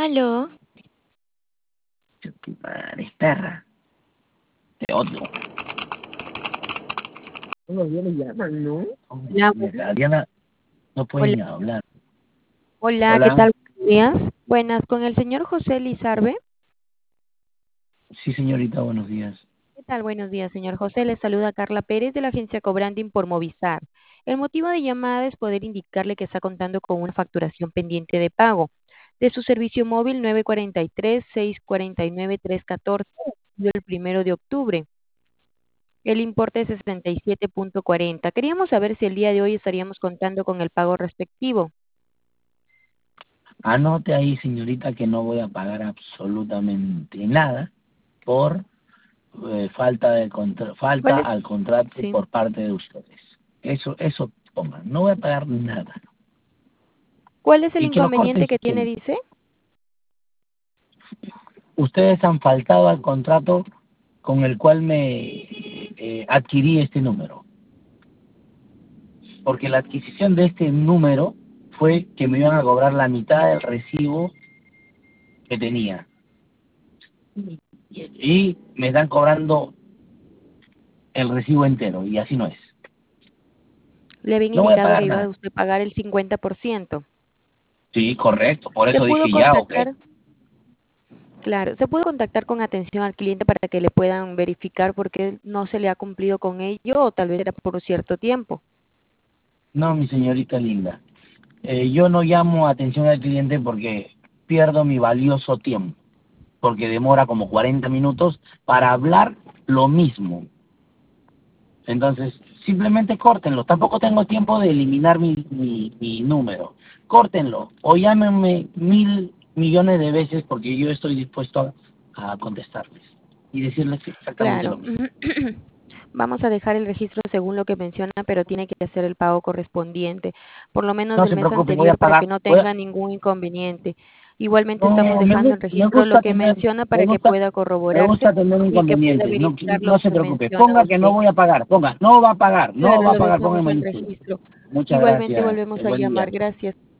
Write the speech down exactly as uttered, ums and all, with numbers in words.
Aló. Tu madre, perra. Te odio. Todavía le llaman, ¿no? Hola, Mira, Diana, no puede hola, ni hablar. hola, ¿qué Hola. tal? Buenos días. Buenas, con el señor José Lizarbe. Sí, señorita, buenos días. ¿Qué tal? Buenos días, señor José. Le saluda Carla Pérez de la agencia Cobranding por Movistar. El motivo de llamada es poder indicarle que está contando con una facturación pendiente de pago de su servicio móvil nueve cuatro tres, seis cuatro nueve, tres uno cuatro del primero de octubre. El importe es sesenta y siete punto cuarenta. Queríamos saber si el día de hoy estaríamos contando con el pago respectivo. Anote ahí, señorita, que no voy a pagar absolutamente nada por eh, falta de contra falta ¿Cuál es? al contrato Sí. por parte de ustedes. Eso, eso pongan. No voy a pagar nada. ¿Cuál es el Y que lo corten inconveniente si que tiene, quieren. dice? Ustedes han faltado al contrato con el cual me eh, adquirí este número. Porque la adquisición de este número fue que me iban a cobrar la mitad del recibo que tenía. Y me están cobrando el recibo entero, y así no es. Le habían No voy a indicado que pagar iba a nada. usted pagar el cincuenta por ciento. Sí, correcto. Por ¿Se eso pudo dije ya, ok. contactar? Claro, se pudo contactar con atención al cliente para que le puedan verificar por qué no se le ha cumplido con ello o tal vez era por un cierto tiempo. No, mi señorita linda. Eh, yo no llamo atención al cliente porque pierdo mi valioso tiempo. Porque demora como cuarenta minutos para hablar lo mismo. Entonces, simplemente córtenlo. Tampoco tengo tiempo de eliminar mi, mi, mi número. Córtenlo. O llámenme mil millones de veces porque yo estoy dispuesto a, a contestarles. Y decirles exactamente lo Claro. mismo. Vamos a dejar el registro según lo que menciona, pero tiene que hacer el pago correspondiente, por lo menos No del se mes preocupe, voy a anterior, para pagar. que no Voy a- tenga ningún inconveniente. Igualmente estamos No, me, dejando gu- el me registro lo gusta que tener, menciona me para que gusta, pueda me corroborarse gusta tener y que pueda inconvenientes. No, verificar lo no que se me preocupe. menciona Ponga que no usted. voy a pagar. Ponga, no va a pagar. No Claro, va a lo pagar. Ponga dejamos en al mayúscula. registro. Muchas Igualmente gracias. volvemos a Buen día. llamar. Gracias.